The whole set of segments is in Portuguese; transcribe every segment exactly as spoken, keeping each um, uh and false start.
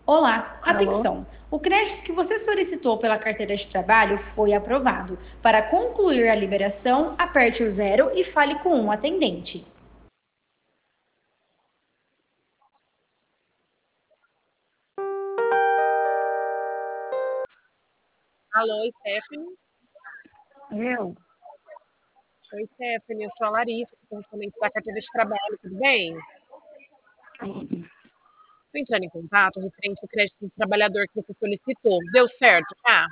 Olá, Alô? atenção! O crédito que você solicitou pela carteira de trabalho foi aprovado. Para concluir a liberação, aperte o zero e fale com um atendente. Alô, Stephanie? Eu? Oi, Stephanie, eu sou a Larissa, correspondente da carteira de trabalho, tudo bem? Estou entrando em contato referente ao crédito do trabalhador que você solicitou. Deu certo, tá?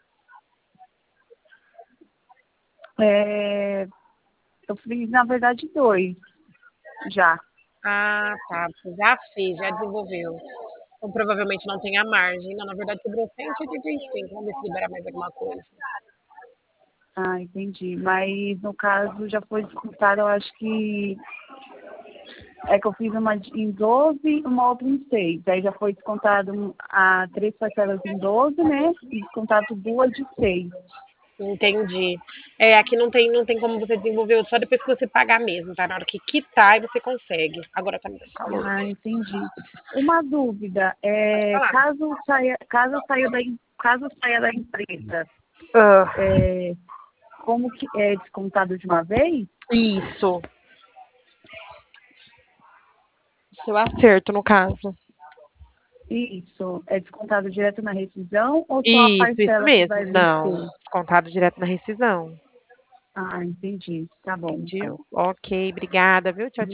É, eu fiz, na verdade, dois já. Ah, tá. Você já fez, já desenvolveu. Então provavelmente não tem a margem. Não, na verdade cobrou cento e oitenta e cinco. Vamos ver se libera mais alguma coisa. Ah, entendi. Mas, no caso, já foi descontado, eu acho que... É que eu fiz uma em doze e uma outra em seis. Aí já foi descontado um- a três parcelas em doze, né? E descontado duas de seis. Entendi. É, aqui não tem, não tem como você desenvolver, só depois que você pagar mesmo, tá? Na hora que quitar, aí você consegue. Agora tá muito calor. Ah, entendi. Uma dúvida, Pode é, falar. caso saia, caso saia da, em- caso saia da empresa, Ah, é, como que é descontado de uma vez? isso. Seu acerto, no caso. Isso, é descontado direto na rescisão ou só a Isso, isso parcela que vai mesmo. Não, vencer? descontado direto na rescisão. Ah, entendi. Tá bom, então. Entendi? Ok, obrigada, viu? Tchau, tchau.